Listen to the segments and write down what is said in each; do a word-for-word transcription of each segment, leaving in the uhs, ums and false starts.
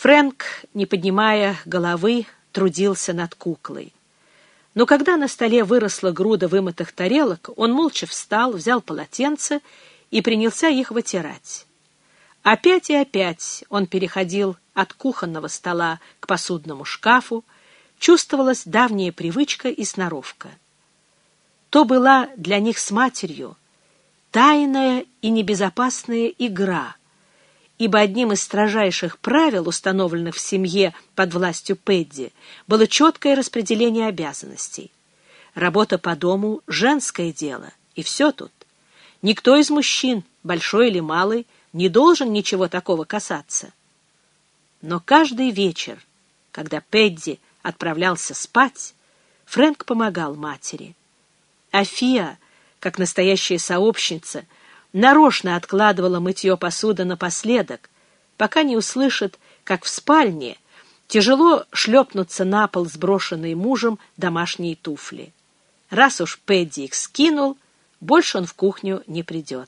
Фрэнк, не поднимая головы, трудился над куклой. Но когда на столе выросла груда вымытых тарелок, он молча встал, взял полотенце и принялся их вытирать. Опять и опять он переходил от кухонного стола к посудному шкафу, чувствовалась давняя привычка и сноровка. То была для них с матерью тайная и небезопасная игра, ибо одним из строжайших правил, установленных в семье под властью Пэдди, было четкое распределение обязанностей. Работа по дому — женское дело, и все тут. Никто из мужчин, большой или малый, не должен ничего такого касаться. Но каждый вечер, когда Пэдди отправлялся спать, Фрэнк помогал матери. А Фиа, как настоящая сообщница, нарочно откладывала мытье посуды напоследок, пока не услышит, как в спальне тяжело шлепнутся на пол сброшенные мужем домашние туфли. Раз уж Пэдди их скинул, больше он в кухню не придет.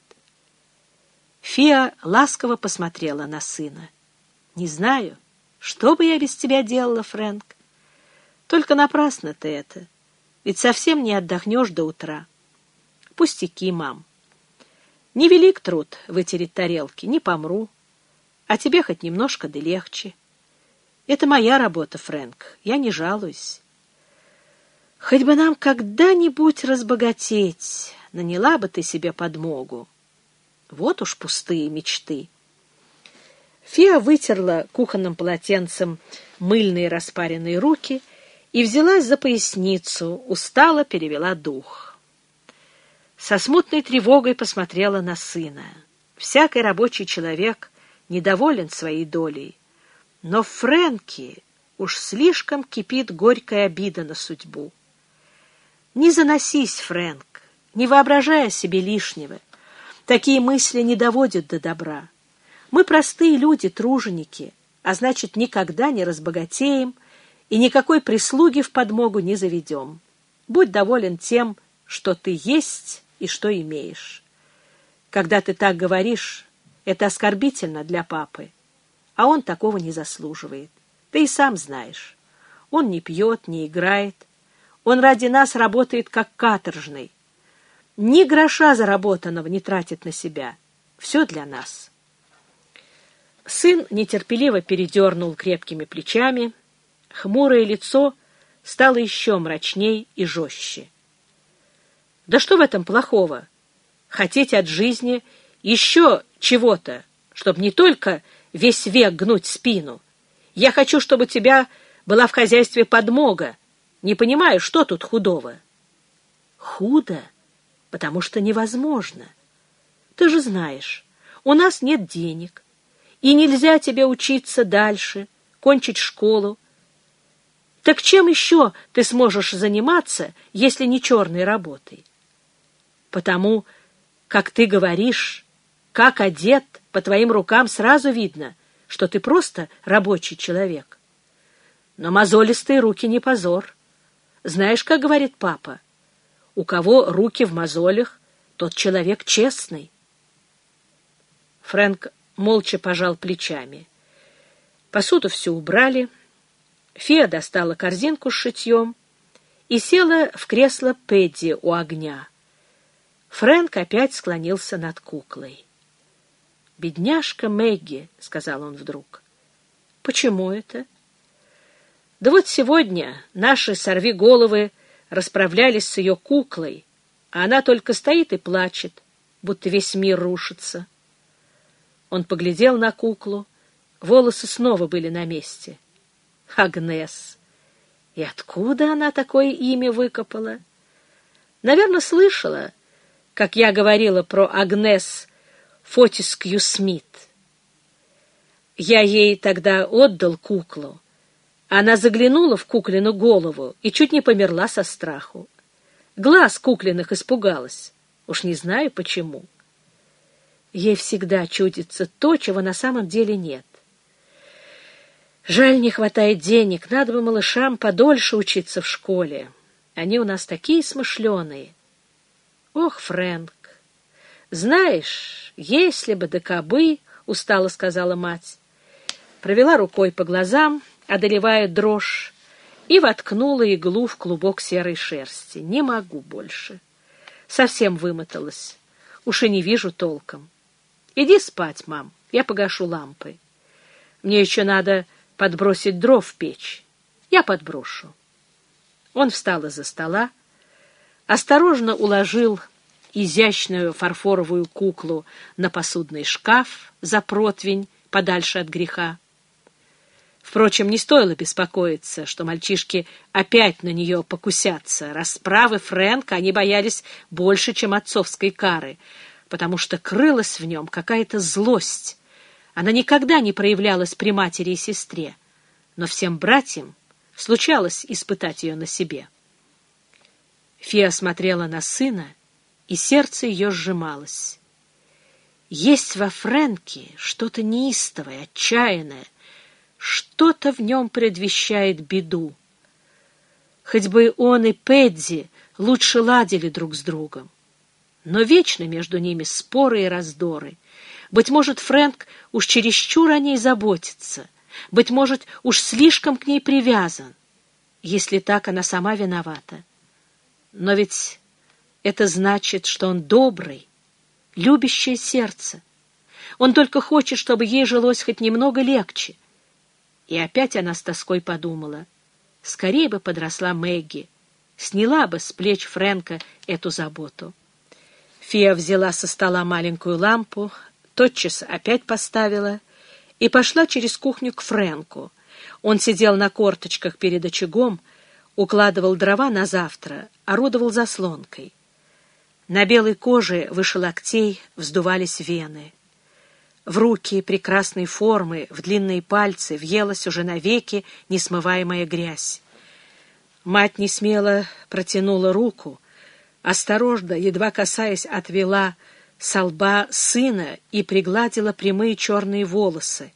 Фиа ласково посмотрела на сына. «Не знаю, что бы я без тебя делала, Фрэнк. Только напрасно ты это, ведь совсем не отдохнешь до утра. Пустяки, мам. Невелик труд вытереть тарелки, не помру. А тебе хоть немножко да легче. Это моя работа, Фрэнк, я не жалуюсь. Хоть бы нам когда-нибудь разбогатеть, наняла бы ты себе подмогу. Вот уж пустые мечты». Фиа вытерла кухонным полотенцем мыльные распаренные руки и взялась за поясницу, устало перевела дух. Со смутной тревогой посмотрела на сына. Всякий рабочий человек недоволен своей долей, но в Фрэнке уж слишком кипит горькая обида на судьбу. Не заносись, Фрэнк, не воображая себе лишнего. Такие мысли не доводят до добра. Мы простые люди, труженики, а значит, никогда не разбогатеем и никакой прислуги в подмогу не заведем. Будь доволен тем, что ты есть и что имеешь. Когда ты так говоришь, это оскорбительно для папы, а он такого не заслуживает. Ты и сам знаешь. Он не пьет, не играет. Он ради нас работает как каторжный. Ни гроша заработанного не тратит на себя. Все для нас. Сын нетерпеливо передернул крепкими плечами. Хмурое лицо стало еще мрачней и жестче. Да что в этом плохого? Хотеть от жизни еще чего-то, чтобы не только весь век гнуть спину. Я хочу, чтобы у тебя была в хозяйстве подмога. Не понимаю, что тут худого? Худо, потому что невозможно. Ты же знаешь, у нас нет денег, и нельзя тебе учиться дальше, кончить школу. Так чем еще ты сможешь заниматься, если не черной работой? Потому, как ты говоришь, как одет, по твоим рукам сразу видно, что ты просто рабочий человек. Но мозолистые руки не позор. Знаешь, как говорит папа, у кого руки в мозолях, тот человек честный. Фрэнк молча пожал плечами. Посуду все убрали. Фиа достала корзинку с шитьем и села в кресло Пэдди у огня. Фрэнк опять склонился над куклой. «Бедняжка Мэгги», — сказал он вдруг. «Почему это?» «Да вот сегодня наши сорвиголовы расправлялись с ее куклой, а она только стоит и плачет, будто весь мир рушится». Он поглядел на куклу, волосы снова были на месте. Агнес. И откуда она такое имя выкопала? Наверное, слышала, как я говорила про Агнес Фотискью Смит. Я ей тогда отдал куклу. Она заглянула в куклину голову и чуть не померла со страху. Глаз куклиных испугалась. Уж не знаю, почему. Ей всегда чудится то, чего на самом деле нет. Жаль, не хватает денег. Надо бы малышам подольше учиться в школе. Они у нас такие смышленые. Ох, Фрэнк, знаешь, если бы да кабы, — устало сказала мать. провела рукой по глазам, одолевая дрожь, и воткнула иглу в клубок серой шерсти. Не могу больше. Совсем вымоталась. Уж и не вижу толком. Иди спать, мам, я погашу лампы. Мне еще надо подбросить дров в печь. Я подброшу. Он встал из-за стола, осторожно уложил изящную фарфоровую куклу на посудный шкаф за противень, подальше от греха. Впрочем, не стоило беспокоиться, что мальчишки опять на нее покусятся. Расправы Фрэнка они боялись больше, чем отцовской кары, потому что крылась в нем какая-то злость. Она никогда не проявлялась при матери и сестре, но всем братьям случалось испытать ее на себе. Фия смотрела на сына, и сердце ее сжималось. Есть во Фрэнке что-то неистовое, отчаянное, что-то в нем предвещает беду. Хоть бы он и Пэдди лучше ладили друг с другом, но вечно между ними споры и раздоры. Быть может, Фрэнк уж чересчур о ней заботится, быть может, уж слишком к ней привязан. Если так, она сама виновата. Но ведь это значит, что он добрый, любящее сердце. Он только хочет, чтобы ей жилось хоть немного легче. И опять она с тоской подумала. Скорее бы подросла Мэгги, сняла бы с плеч Фрэнка эту заботу. Фия взяла со стола маленькую лампу, тотчас опять поставила и пошла через кухню к Фрэнку. Он сидел на корточках перед очагом, укладывал дрова на завтра, орудовал заслонкой. На белой коже выше локтей вздувались вены. В руки прекрасной формы, в длинные пальцы въелась уже навеки несмываемая грязь. Мать несмело протянула руку, осторожно, едва касаясь, отвела со лба сына и пригладила прямые черные волосы.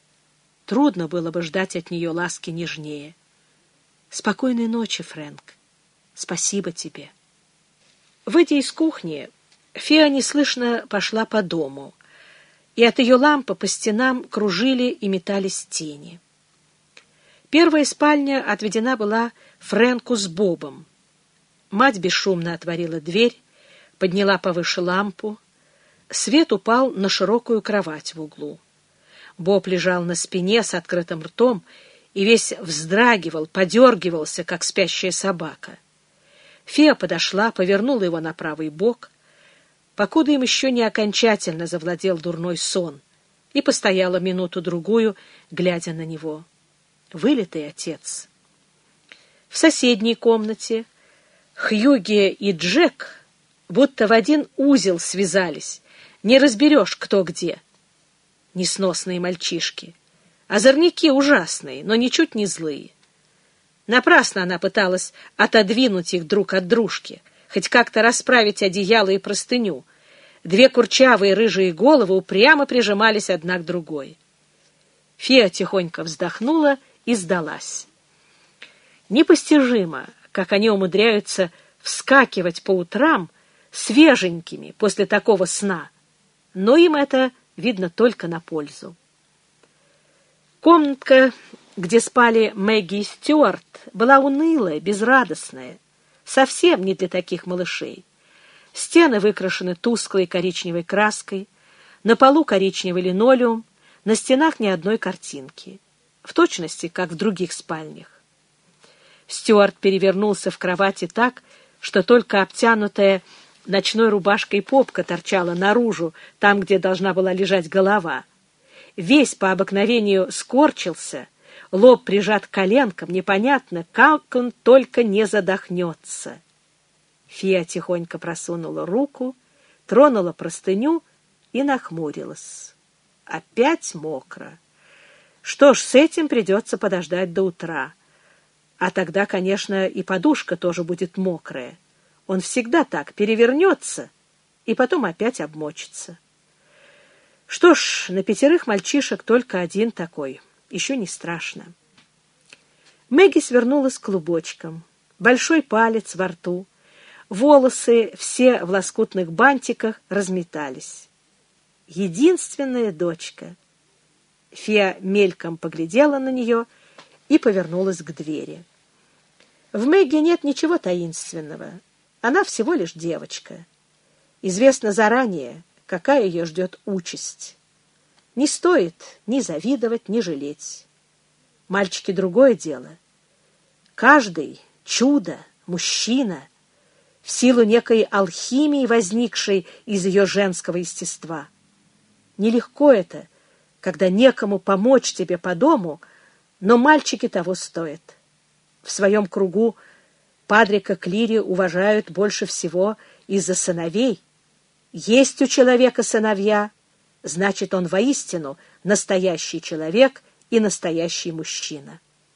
Трудно было бы ждать от нее ласки нежнее. «Спокойной ночи, Фрэнк. Спасибо тебе». Выйдя из кухни, Фия неслышно пошла по дому, и от ее лампы по стенам кружили и метались тени. Первая спальня отведена была Фрэнку с Бобом. Мать бесшумно отворила дверь, подняла повыше лампу. Свет упал на широкую кровать в углу. Боб лежал на спине с открытым ртом и весь вздрагивал, подергивался, как спящая собака. Фия подошла, повернула его на правый бок, покуда им еще не окончательно завладел дурной сон, и постояла минуту-другую, глядя на него. Вылитый отец. В соседней комнате Хьюги и Джек будто в один узел связались, не разберешь, кто где. Несносные мальчишки. Озорники ужасные, но ничуть не злые. Напрасно она пыталась отодвинуть их друг от дружки, хоть как-то расправить одеяло и простыню. Две курчавые рыжие головы упрямо прижимались одна к другой. Фия тихонько вздохнула и сдалась. Непостижимо, как они умудряются вскакивать по утрам свеженькими после такого сна, но им это, видно, только на пользу. Комнатка, где спали Мэгги и Стюарт, была унылая, безрадостная, совсем не для таких малышей. Стены выкрашены тусклой коричневой краской, на полу коричневый линолеум, на стенах ни одной картинки, в точности, как в других спальнях. Стюарт перевернулся в кровати так, что только обтянутая ночной рубашкой попка торчала наружу, там, где должна была лежать голова. Весь по обыкновению скорчился, лоб прижат к коленкам, непонятно, как он только не задохнется. Фия тихонько просунула руку, тронула простыню и нахмурилась. Опять мокро. Что ж, с этим придется подождать до утра. А тогда, конечно, и подушка тоже будет мокрая. Он всегда так перевернется и потом опять обмочится. Что ж, на пятерых мальчишек только один такой. Еще не страшно. Мэгги свернулась клубочком. Большой палец во рту. Волосы, все в лоскутных бантиках, разметались. Единственная дочка. Фея мельком поглядела на нее и повернулась к двери. В Мэгги нет ничего таинственного. Она всего лишь девочка. Известно заранее, какая ее ждет участь. Не стоит ни завидовать, ни жалеть. Мальчики — другое дело. Каждый чудо, мужчина, в силу некой алхимии, возникшей из ее женского естества. Нелегко это, когда некому помочь тебе по дому, но мальчики того стоят. В своем кругу Падрика Клири уважают больше всего из-за сыновей. Есть у человека сыновья, значит, он воистину настоящий человек и настоящий мужчина.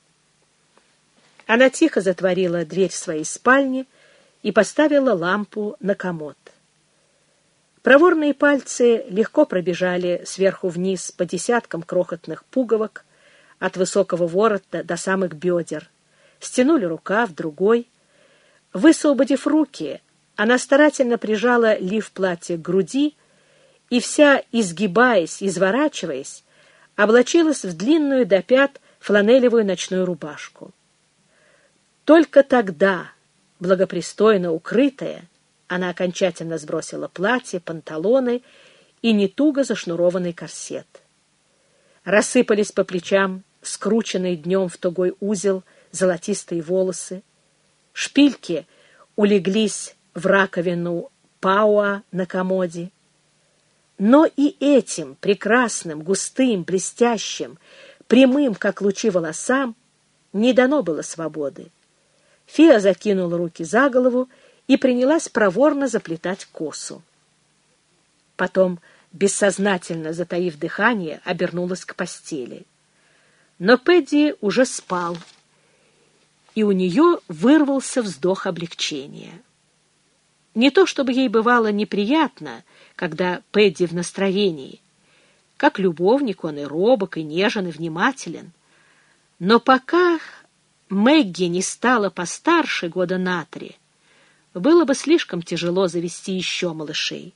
Она тихо затворила дверь своей спальни и поставила лампу на комод. Проворные пальцы легко пробежали сверху вниз по десяткам крохотных пуговок от высокого ворота до самых бедер, стянули рукав, другой. Высвободив руки, она старательно прижала лиф платья к груди и вся, изгибаясь, изворачиваясь, облачилась в длинную до пят фланелевую ночную рубашку. Только тогда, благопристойно укрытая, она окончательно сбросила платье, панталоны и нетуго зашнурованный корсет. Рассыпались по плечам скрученные днем в тугой узел золотистые волосы. Шпильки улеглись в раковину пауа на комоде. Но и этим прекрасным, густым, блестящим, прямым, как лучи, волосам не дано было свободы. Фея закинула руки за голову и принялась проворно заплетать косу. Потом, бессознательно затаив дыхание, обернулась к постели. Но Пэдди уже спал, и у нее вырвался вздох облегчения. Не то чтобы ей бывало неприятно, когда Пэдди в настроении. Как любовник он и робок, и нежен, и внимателен. Но пока Мэгги не стала постарше года на три, было бы слишком тяжело завести еще малышей.